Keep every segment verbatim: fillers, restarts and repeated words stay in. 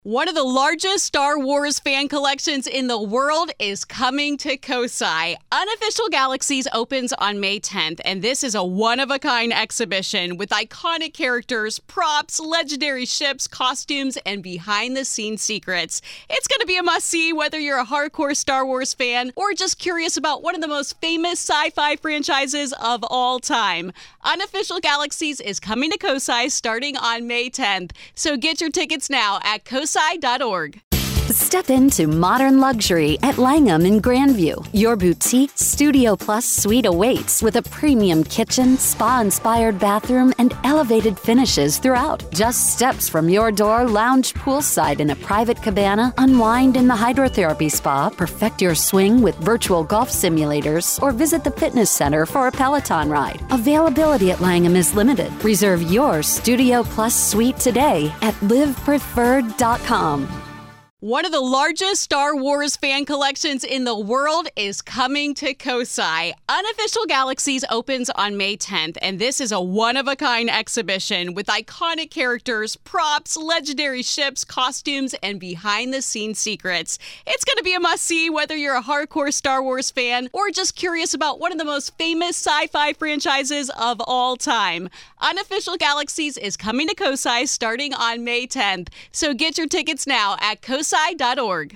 One of the largest Star Wars fan collections in the world is coming to Kosai. Unofficial Galaxies opens on May tenth, and this is a one-of-a-kind exhibition with iconic characters, props, legendary ships, costumes, and behind-the-scenes secrets. It's going to be a must-see whether you're a hardcore Star Wars fan or just curious about one of the most famous sci-fi franchises of all time. Unofficial Galaxies is coming to Kosai starting on May tenth, so get your tickets now at kosai dot org. Step into modern luxury at Langham in Grandview. Your boutique Studio Plus suite awaits with a premium kitchen, spa-inspired bathroom, and elevated finishes throughout. Just steps from your door, lounge poolside in a private cabana, unwind in the hydrotherapy spa, perfect your swing with virtual golf simulators, or visit the fitness center for a Peloton ride. Availability at Langham is limited. Reserve your Studio Plus suite today at live preferred dot com. One of the largest Star Wars fan collections in the world is coming to Kosai. Unofficial Galaxies opens on May tenth, and this is a one-of-a-kind exhibition with iconic characters, props, legendary ships, costumes, and behind-the-scenes secrets. It's going to be a must-see whether you're a hardcore Star Wars fan or just curious about one of the most famous sci-fi franchises of all time. Unofficial Galaxies is coming to Kosai starting on May tenth, so get your tickets now at kosai dot org.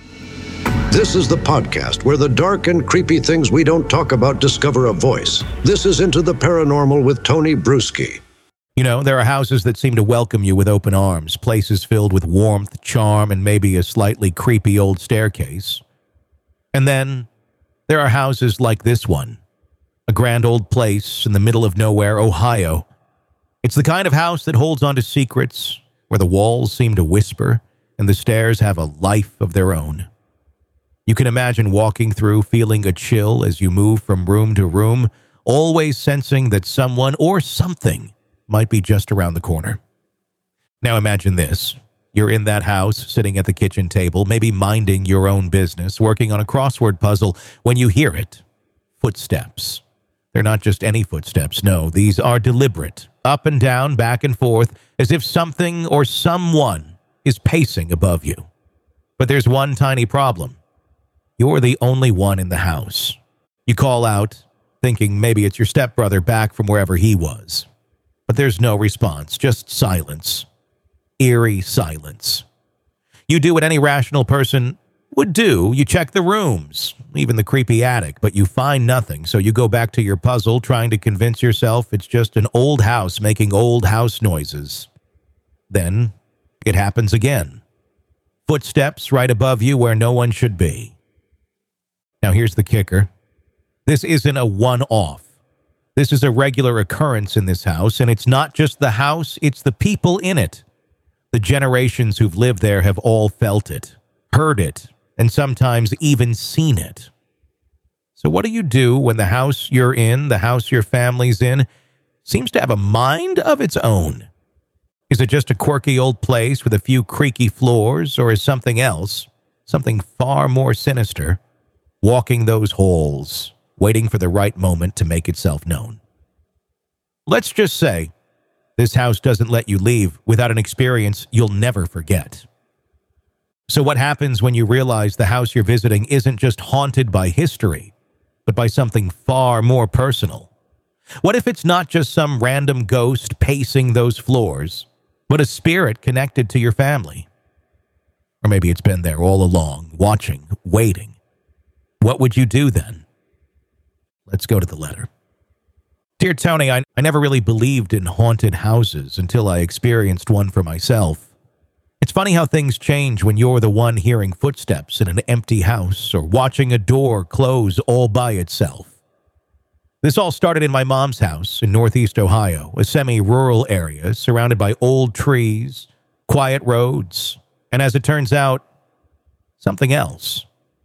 This is the podcast where the dark and creepy things we don't talk about discover a voice. This is Into the Paranormal with Tony Bruschi. You know, there are houses that seem to welcome you with open arms, places filled with warmth, charm, and maybe a slightly creepy old staircase. And then there are houses like this one, a grand old place in the middle of nowhere, Ohio. It's the kind of house that holds on to secrets, where the walls seem to whisper, and the stairs have a life of their own. You can imagine walking through feeling a chill as you move from room to room, always sensing that someone or something might be just around the corner. Now imagine this. You're in that house, sitting at the kitchen table, maybe minding your own business, working on a crossword puzzle, when you hear it. Footsteps. They're not just any footsteps, no. These are deliberate, up and down, back and forth, as if something or someone is pacing above you. But there's one tiny problem. You're the only one in the house. You call out, thinking maybe it's your stepbrother back from wherever he was. But there's no response, just silence. Eerie silence. You do what any rational person would do. You check the rooms, even the creepy attic, but you find nothing, so you go back to your puzzle, trying to convince yourself it's just an old house making old house noises. Then it happens again. Footsteps right above you where no one should be. Now here's the kicker. This isn't a one-off. This is a regular occurrence in this house, and it's not just the house, it's the people in it. The generations who've lived there have all felt it, heard it, and sometimes even seen it. So what do you do when the house you're in, the house your family's in, seems to have a mind of its own? Is it just a quirky old place with a few creaky floors, or is something else, something far more sinister, walking those halls, waiting for the right moment to make itself known? Let's just say this house doesn't let you leave without an experience you'll never forget. So what happens when you realize the house you're visiting isn't just haunted by history, but by something far more personal? What if it's not just some random ghost pacing those floors, but a spirit connected to your family? Or maybe it's been there all along, watching, waiting. What would you do then? Let's go to the letter. Dear Tony, I, I never really believed in haunted houses until I experienced one for myself. It's funny how things change when you're the one hearing footsteps in an empty house or watching a door close all by itself. This all started in my mom's house in Northeast Ohio, a semi-rural area surrounded by old trees, quiet roads, and as it turns out, something else.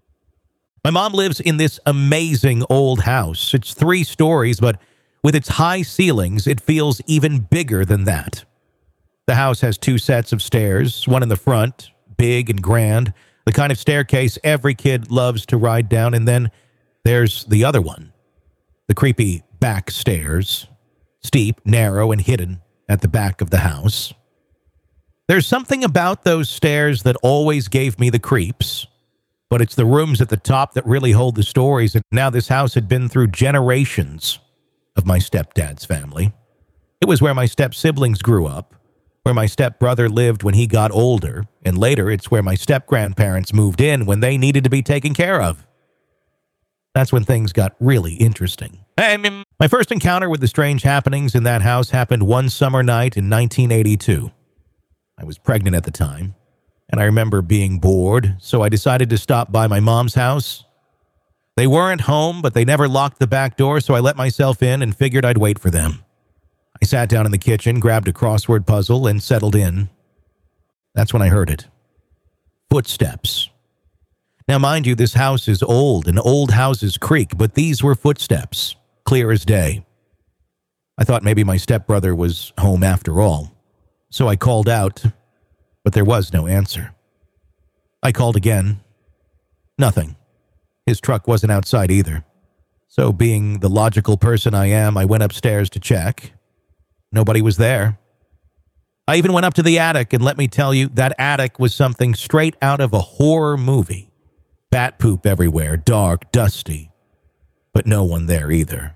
My mom lives in this amazing old house. It's three stories, but with its high ceilings, it feels even bigger than that. The house has two sets of stairs, one in the front, big and grand, the kind of staircase every kid loves to ride down, and then there's the other one. The creepy back stairs, steep, narrow, and hidden at the back of the house. There's something about those stairs that always gave me the creeps, but it's the rooms at the top that really hold the stories, and now this house had been through generations of my stepdad's family. It was where my step-siblings grew up, where my stepbrother lived when he got older, and later it's where my step-grandparents moved in when they needed to be taken care of. That's when things got really interesting. And my first encounter with the strange happenings in that house happened one summer night in nineteen eighty-two. I was pregnant at the time, and I remember being bored, so I decided to stop by my mom's house. They weren't home, but they never locked the back door, so I let myself in and figured I'd wait for them. I sat down in the kitchen, grabbed a crossword puzzle, and settled in. That's when I heard it. Footsteps. Now, mind you, this house is old, and old houses creak, but these were footsteps, clear as day. I thought maybe my stepbrother was home after all, so I called out, but there was no answer. I called again. Nothing. His truck wasn't outside either. So, being the logical person I am, I went upstairs to check. Nobody was there. I even went up to the attic, and let me tell you, that attic was something straight out of a horror movie. Bat poop everywhere, dark, dusty, but no one there either.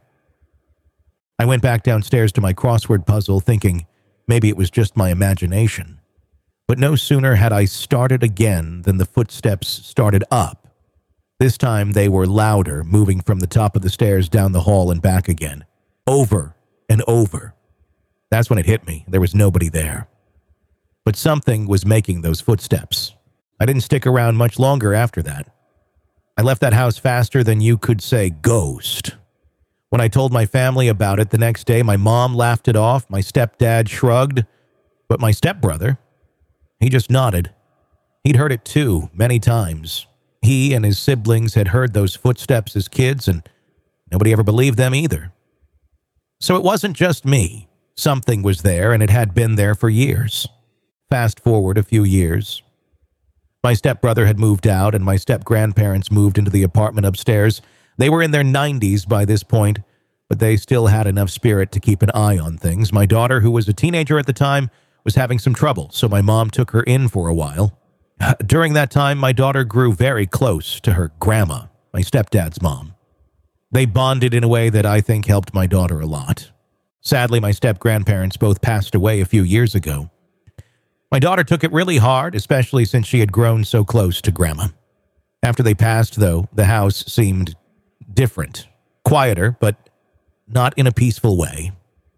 I went back downstairs to my crossword puzzle, thinking maybe it was just my imagination. But no sooner had I started again than the footsteps started up. This time they were louder, moving from the top of the stairs down the hall and back again. Over and over. That's when it hit me. There was nobody there. But something was making those footsteps. I didn't stick around much longer after that. I left that house faster than you could say ghost. When I told my family about it the next day, my mom laughed it off, my stepdad shrugged, but my stepbrother, he just nodded. He'd heard it too, many times. He and his siblings had heard those footsteps as kids, and nobody ever believed them either. So it wasn't just me. Something was there, and it had been there for years. Fast forward a few years. My stepbrother had moved out, and my step-grandparents moved into the apartment upstairs. They were in their nineties by this point, but they still had enough spirit to keep an eye on things. My daughter, who was a teenager at the time, was having some trouble, so my mom took her in for a while. During that time, my daughter grew very close to her grandma, my stepdad's mom. They bonded in a way that I think helped my daughter a lot. Sadly, my step-grandparents both passed away a few years ago. My daughter took it really hard, especially since she had grown so close to Grandma. After they passed, though, the house seemed different, quieter, but not in a peaceful way.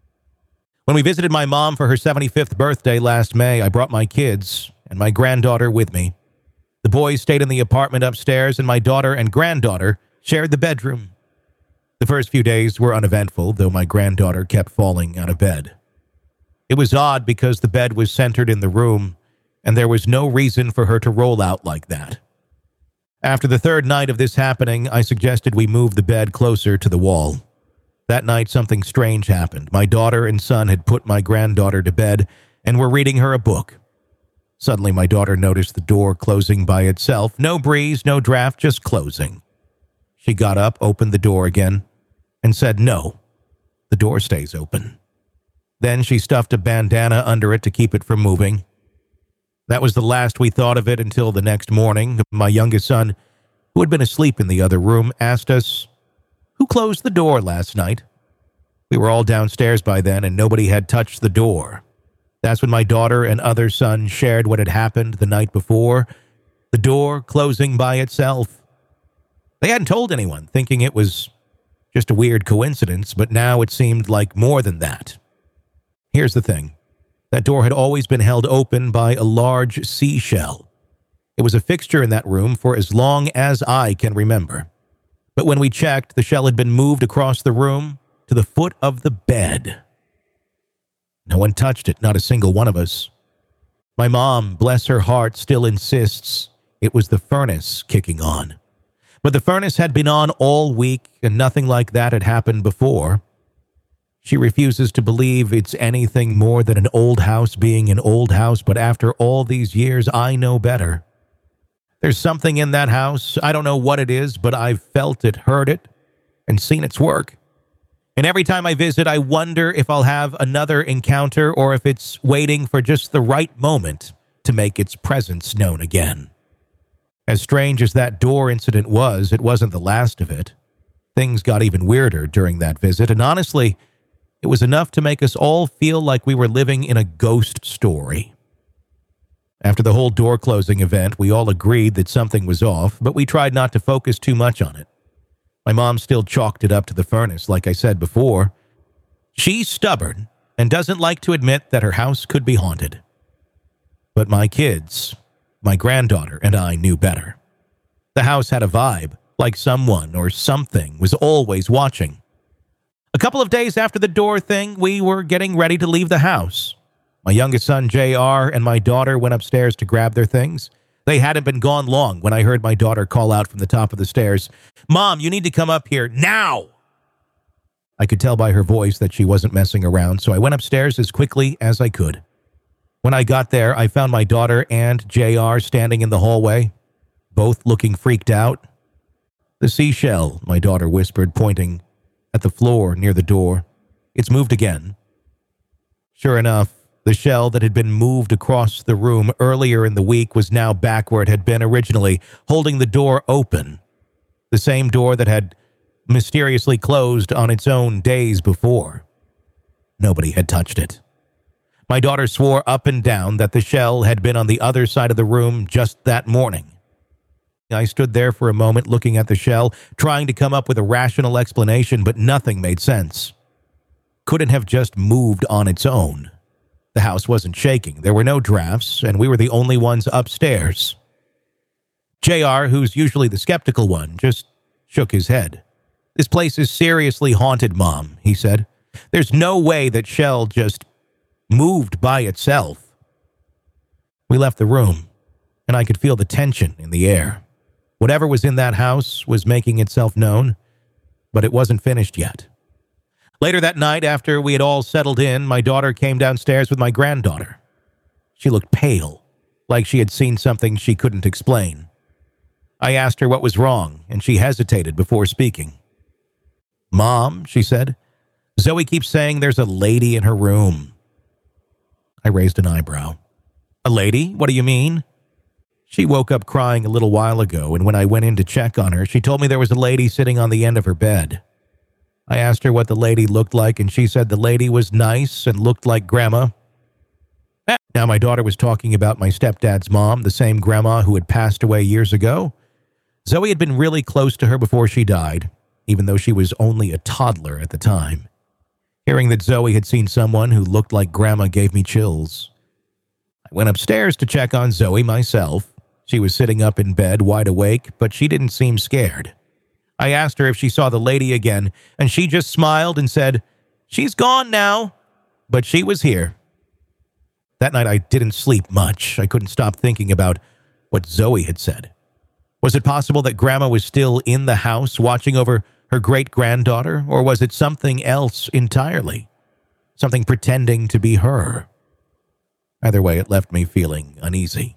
When we visited my mom for her seventy-fifth birthday last May, I brought my kids and my granddaughter with me. The boys stayed in the apartment upstairs, and my daughter and granddaughter shared the bedroom. The first few days were uneventful, though my granddaughter kept falling out of bed. It was odd because the bed was centered in the room, and there was no reason for her to roll out like that. After the third night of this happening, I suggested we move the bed closer to the wall. That night, something strange happened. My daughter and son had put my granddaughter to bed and were reading her a book. Suddenly, my daughter noticed the door closing by itself. No breeze, no draft, just closing. She got up, opened the door again, and said, "No, the door stays open." Then she stuffed a bandana under it to keep it from moving. That was the last we thought of it until the next morning. My youngest son, who had been asleep in the other room, asked us, "Who closed the door last night?" We were all downstairs by then, and nobody had touched the door. That's when my daughter and other son shared what had happened the night before, the door closing by itself. They hadn't told anyone, thinking it was just a weird coincidence, but now it seemed like more than that. Here's the thing. That door had always been held open by a large seashell. It was a fixture in that room for as long as I can remember. But when we checked, the shell had been moved across the room to the foot of the bed. No one touched it, not a single one of us. My mom, bless her heart, still insists it was the furnace kicking on. But the furnace had been on all week, and nothing like that had happened before. She refuses to believe it's anything more than an old house being an old house, but after all these years, I know better. There's something in that house. I don't know what it is, but I've felt it, heard it, and seen its work. And every time I visit, I wonder if I'll have another encounter or if it's waiting for just the right moment to make its presence known again. As strange as that door incident was, it wasn't the last of it. Things got even weirder during that visit, and honestly, it was enough to make us all feel like we were living in a ghost story. After the whole door-closing event, we all agreed that something was off, but we tried not to focus too much on it. My mom still chalked it up to the furnace, like I said before. She's stubborn and doesn't like to admit that her house could be haunted. But my kids, my granddaughter, and I knew better. The house had a vibe, like someone or something was always watching. A couple of days after the door thing, we were getting ready to leave the house. My youngest son, J R, and my daughter went upstairs to grab their things. They hadn't been gone long when I heard my daughter call out from the top of the stairs, "Mom, you need to come up here now!" I could tell by her voice that she wasn't messing around, so I went upstairs as quickly as I could. When I got there, I found my daughter and J R standing in the hallway, both looking freaked out. "The seashell," my daughter whispered, pointing at the floor near the door. "It's moved again." Sure enough, the shell that had been moved across the room earlier in the week was now back where it had been originally, holding the door open. The same door that had mysteriously closed on its own days before. Nobody had touched it. My daughter swore up and down that the shell had been on the other side of the room just that morning. I stood there for a moment looking at the shell, trying to come up with a rational explanation, but nothing made sense. Couldn't have just moved on its own. The house wasn't shaking, there were no drafts, and we were the only ones upstairs. J R, who's usually the skeptical one, just shook his head. "This place is seriously haunted, Mom," he said. "There's no way that shell just moved by itself." We left the room, and I could feel the tension in the air. Whatever was in that house was making itself known, but it wasn't finished yet. Later that night, after we had all settled in, my daughter came downstairs with my granddaughter. She looked pale, like she had seen something she couldn't explain. I asked her what was wrong, and she hesitated before speaking. "Mom," she said, "Zoe keeps saying there's a lady in her room." I raised an eyebrow. "A lady? What do you mean?" She woke up crying a little while ago, and when I went in to check on her, she told me there was a lady sitting on the end of her bed. I asked her what the lady looked like, and she said the lady was nice and looked like Grandma. Now, my daughter was talking about my stepdad's mom, the same Grandma who had passed away years ago. Zoe had been really close to her before she died, even though she was only a toddler at the time. Hearing that Zoe had seen someone who looked like Grandma gave me chills. I went upstairs to check on Zoe myself. She was sitting up in bed, wide awake, but she didn't seem scared. I asked her if she saw the lady again, and she just smiled and said, "She's gone now," but she was here. That night I didn't sleep much. I couldn't stop thinking about what Zoe had said. Was it possible that Grandma was still in the house watching over her great-granddaughter, or was it something else entirely? Something pretending to be her? Either way, it left me feeling uneasy.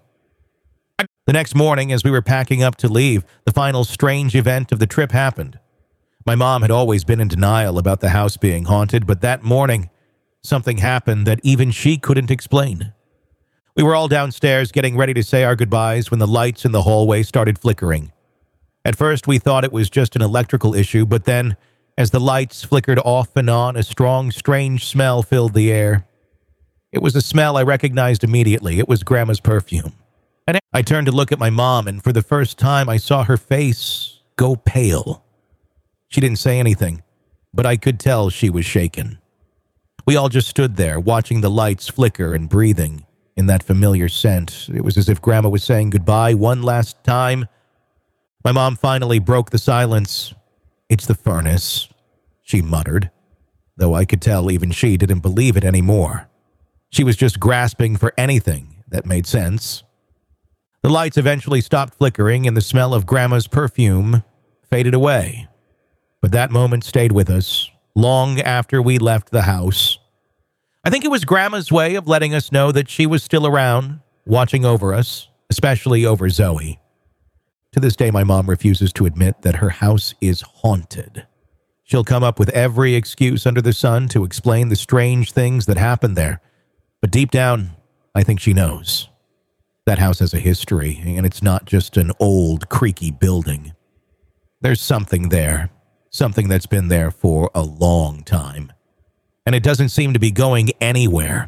The next morning, as we were packing up to leave, the final strange event of the trip happened. My mom had always been in denial about the house being haunted, but that morning, something happened that even she couldn't explain. We were all downstairs getting ready to say our goodbyes when the lights in the hallway started flickering. At first, we thought it was just an electrical issue, but then, as the lights flickered off and on, a strong, strange smell filled the air. It was a smell I recognized immediately. It was Grandma's perfume. And I turned to look at my mom, and for the first time, I saw her face go pale. She didn't say anything, but I could tell she was shaken. We all just stood there, watching the lights flicker and breathing in that familiar scent. It was as if Grandma was saying goodbye one last time. My mom finally broke the silence. "It's the furnace," she muttered, though I could tell even she didn't believe it anymore. She was just grasping for anything that made sense. The lights eventually stopped flickering, and the smell of Grandma's perfume faded away. But that moment stayed with us, long after we left the house. I think it was Grandma's way of letting us know that she was still around, watching over us, especially over Zoe. To this day, my mom refuses to admit that her house is haunted. She'll come up with every excuse under the sun to explain the strange things that happened there. But deep down, I think she knows. That house has a history, and it's not just an old, creaky building. There's something there, something that's been there for a long time. And it doesn't seem to be going anywhere.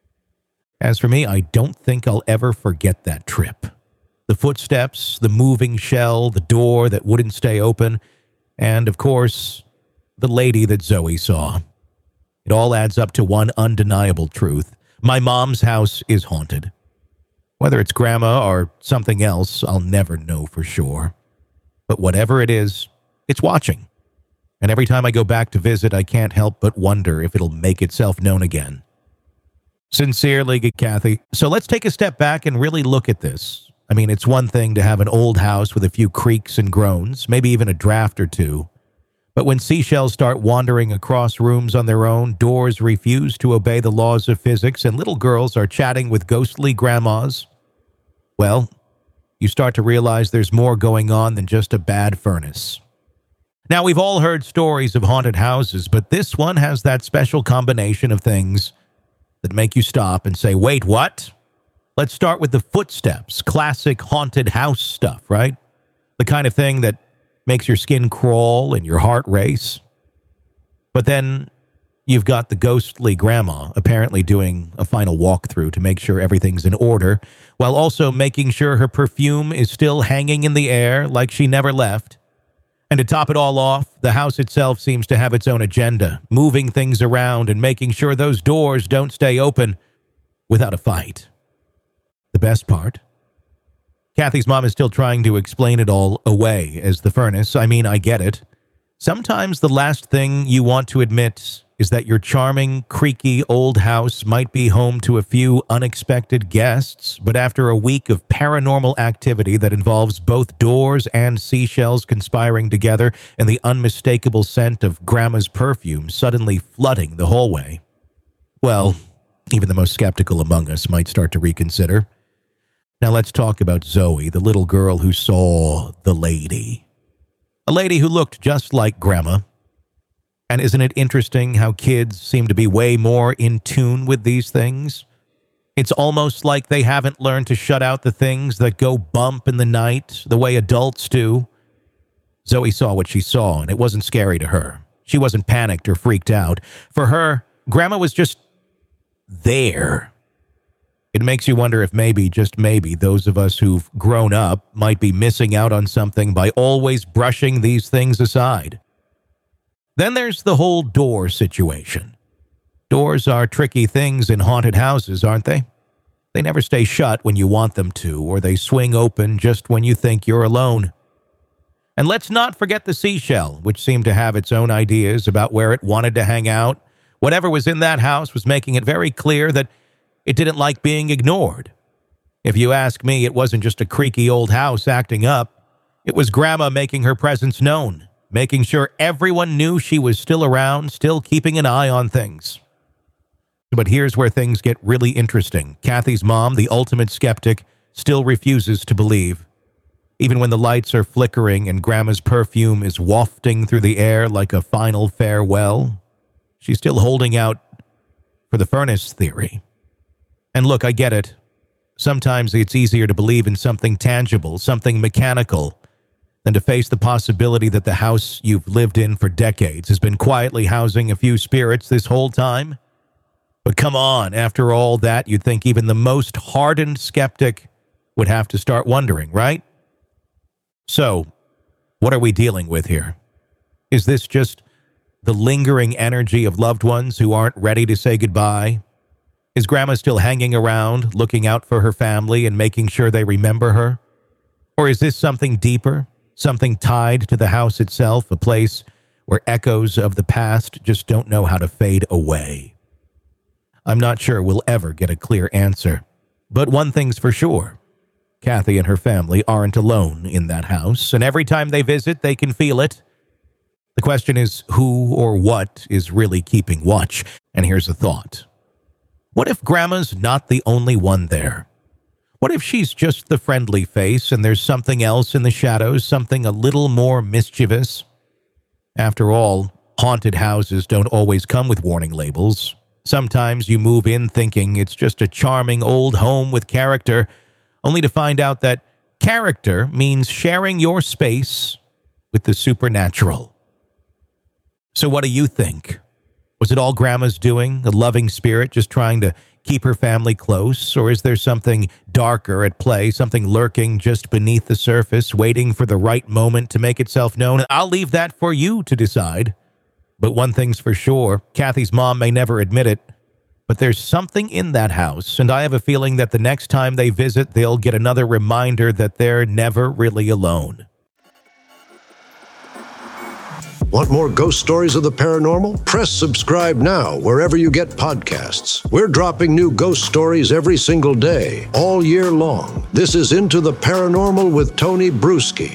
As for me, I don't think I'll ever forget that trip. The footsteps, the moving shell, the door that wouldn't stay open, and, of course, the lady that Zoe saw. It all adds up to one undeniable truth. My mom's house is haunted. Whether it's Grandma or something else, I'll never know for sure. But whatever it is, it's watching. And every time I go back to visit, I can't help but wonder if it'll make itself known again. Sincerely, Kathy. So let's take a step back and really look at this. I mean, it's one thing to have an old house with a few creaks and groans, maybe even a draft or two. But when seashells start wandering across rooms on their own, doors refuse to obey the laws of physics, and little girls are chatting with ghostly grandmas, well, you start to realize there's more going on than just a bad furnace. Now, we've all heard stories of haunted houses, but this one has that special combination of things that make you stop and say, wait, what? Let's start with the footsteps, classic haunted house stuff, right? The kind of thing that makes your skin crawl and your heart race. But then you've got the ghostly grandma apparently doing a final walkthrough to make sure everything's in order, while also making sure her perfume is still hanging in the air like she never left. And to top it all off, the house itself seems to have its own agenda, moving things around and making sure those doors don't stay open without a fight. The best part? Kathy's mom is still trying to explain it all away as the furnace. I mean, I get it. Sometimes the last thing you want to admit is that your charming, creaky old house might be home to a few unexpected guests, but after a week of paranormal activity that involves both doors and seashells conspiring together and the unmistakable scent of Grandma's perfume suddenly flooding the hallway, well, even the most skeptical among us might start to reconsider. Now let's talk about Zoe, the little girl who saw the lady. A lady who looked just like Grandma. And isn't it interesting how kids seem to be way more in tune with these things? It's almost like they haven't learned to shut out the things that go bump in the night the way adults do. Zoe saw what she saw, and it wasn't scary to her. She wasn't panicked or freaked out. For her, Grandma was just there. It makes you wonder if maybe, just maybe, those of us who've grown up might be missing out on something by always brushing these things aside. Then there's the whole door situation. Doors are tricky things in haunted houses, aren't they? They never stay shut when you want them to, or they swing open just when you think you're alone. And let's not forget the seashell, which seemed to have its own ideas about where it wanted to hang out. Whatever was in that house was making it very clear that it didn't like being ignored. If you ask me, it wasn't just a creaky old house acting up. It was Grandma making her presence known, making sure everyone knew she was still around, still keeping an eye on things. But here's where things get really interesting. Kathy's mom, the ultimate skeptic, still refuses to believe. Even when the lights are flickering and Grandma's perfume is wafting through the air like a final farewell, she's still holding out for the furnace theory. And look, I get it. Sometimes it's easier to believe in something tangible, something mechanical, than to face the possibility that the house you've lived in for decades has been quietly housing a few spirits this whole time. But come on, after all that, you'd think even the most hardened skeptic would have to start wondering, right? So, what are we dealing with here? Is this just the lingering energy of loved ones who aren't ready to say goodbye? Is Grandma still hanging around, looking out for her family and making sure they remember her? Or is this something deeper, something tied to the house itself, a place where echoes of the past just don't know how to fade away? I'm not sure we'll ever get a clear answer. But one thing's for sure. Kathy and her family aren't alone in that house, and every time they visit, they can feel it. The question is who or what is really keeping watch? And here's a thought. What if Grandma's not the only one there? What if she's just the friendly face and there's something else in the shadows, something a little more mischievous? After all, Haunted houses don't always come with warning labels. Sometimes you move in thinking it's just a charming old home with character, only to find out that character means sharing your space with the supernatural. So what do you think? Was it all Grandma's doing, a loving spirit just trying to keep her family close? Or is there something darker at play, something lurking just beneath the surface, waiting for the right moment to make itself known? I'll leave that for you to decide. But one thing's for sure, Kathy's mom may never admit it, but there's something in that house, and I have a feeling that the next time they visit, they'll get another reminder that they're never really alone. Want more ghost stories of the paranormal? Press subscribe now wherever you get podcasts. We're dropping new ghost stories every single day, all year long. This is Into the Paranormal with Tony Bruschi.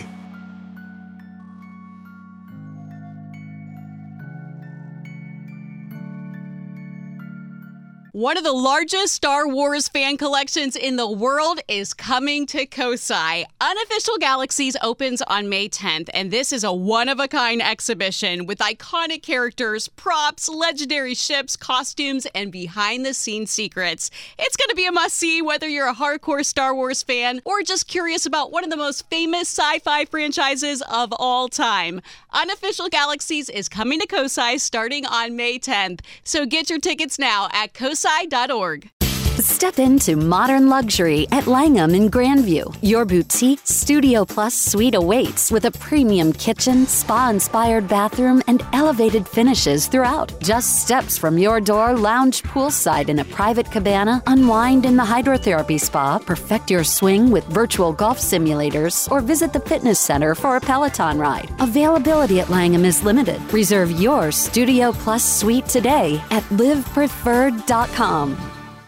One of the largest Star Wars fan collections in the world is coming to Kosai. Unofficial Galaxies opens on May tenth, and this is a one-of-a-kind exhibition with iconic characters, props, legendary ships, costumes, and behind-the-scenes secrets. It's going to be a must-see whether you're a hardcore Star Wars fan or just curious about one of the most famous sci-fi franchises of all time. Unofficial Galaxies is coming to Kosai starting on May tenth, so get your tickets now at kosai dot org. Step into modern luxury at Langham in Grandview. Your boutique Studio Plus suite awaits with a premium kitchen, spa-inspired bathroom, and elevated finishes throughout. Just steps from your door, lounge poolside in a private cabana, unwind in the hydrotherapy spa, perfect your swing with virtual golf simulators, or visit the fitness center for a Peloton ride. Availability at Langham is limited. Reserve your Studio Plus suite today at live preferred dot com.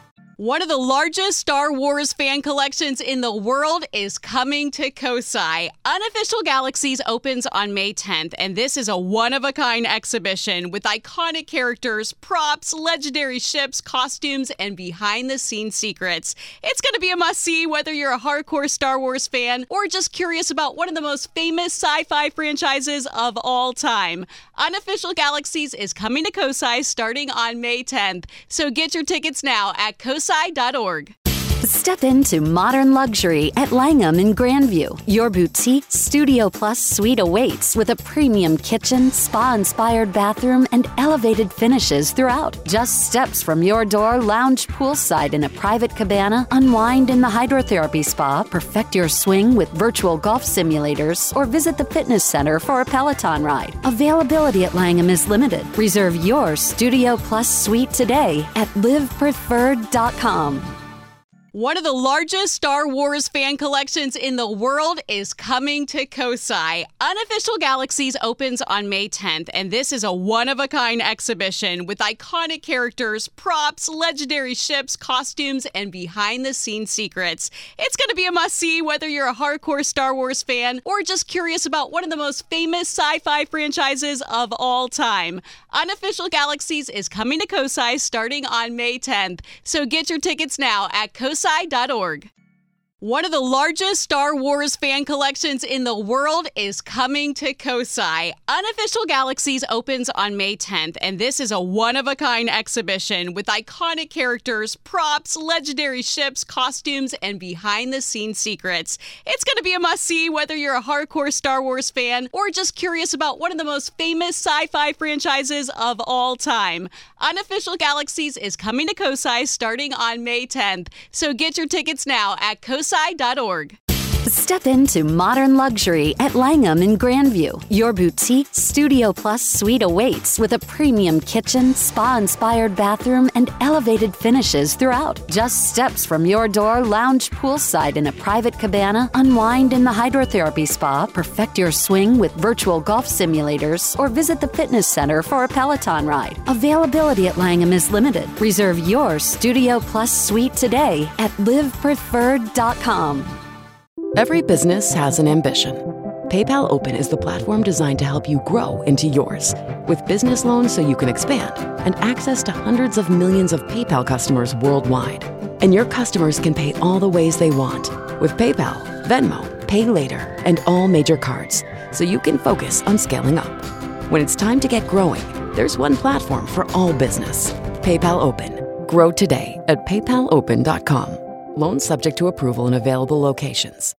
One of the largest Star Wars fan collections in the world is coming to Kosai. Unofficial Galaxies opens on May tenth, and this is a one-of-a-kind exhibition with iconic characters, props, legendary ships, costumes, and behind-the-scenes secrets. It's going to be a must-see whether you're a hardcore Star Wars fan or just curious about one of the most famous sci-fi franchises of all time. Unofficial Galaxies is coming to Kosai starting on May tenth, so get your tickets now at kosai dot org. Step into modern luxury at Langham in Grandview. Your boutique Studio Plus suite awaits with a premium kitchen, spa-inspired bathroom, and elevated finishes throughout. Just steps from your door, lounge poolside in a private cabana, unwind in the hydrotherapy spa, perfect your swing with virtual golf simulators, or visit the fitness center for a Peloton ride. Availability at Langham is limited. Reserve your Studio Plus suite today at live preferred dot com. One of the largest Star Wars fan collections in the world is coming to Kosai. Unofficial Galaxies opens on May tenth, and this is a one-of-a-kind exhibition with iconic characters, props, legendary ships, costumes, and behind-the-scenes secrets. It's going to be a must-see whether you're a hardcore Star Wars fan or just curious about one of the most famous sci-fi franchises of all time. Unofficial Galaxies is coming to Kosai starting on May tenth, so get your tickets now at kosai dot org. One of the largest Star Wars fan collections in the world is coming to Kosai. Unofficial Galaxies opens on May tenth, and this is a one-of-a-kind exhibition with iconic characters, props, legendary ships, costumes, and behind-the-scenes secrets. It's going to be a must-see whether you're a hardcore Star Wars fan or just curious about one of the most famous sci-fi franchises of all time. Unofficial Galaxies is coming to Kosai starting on May tenth, so get your tickets now at kosai dot org. Step into modern luxury at Langham in Grandview. Your boutique Studio Plus suite awaits with a premium kitchen, spa-inspired bathroom, and elevated finishes throughout. Just steps from your door, lounge poolside in a private cabana, unwind in the hydrotherapy spa, perfect your swing with virtual golf simulators, or visit the fitness center for a Peloton ride. Availability at Langham is limited. Reserve your Studio Plus suite today at live preferred dot com. Every business has an ambition. PayPal Open is the platform designed to help you grow into yours. With business loans so you can expand and access to hundreds of millions of PayPal customers worldwide. And your customers can pay all the ways they want with PayPal, Venmo, Pay Later, and all major cards, so you can focus on scaling up. When it's time to get growing, there's one platform for all business. PayPal Open. Grow today at paypal open dot com. Loans subject to approval in available locations.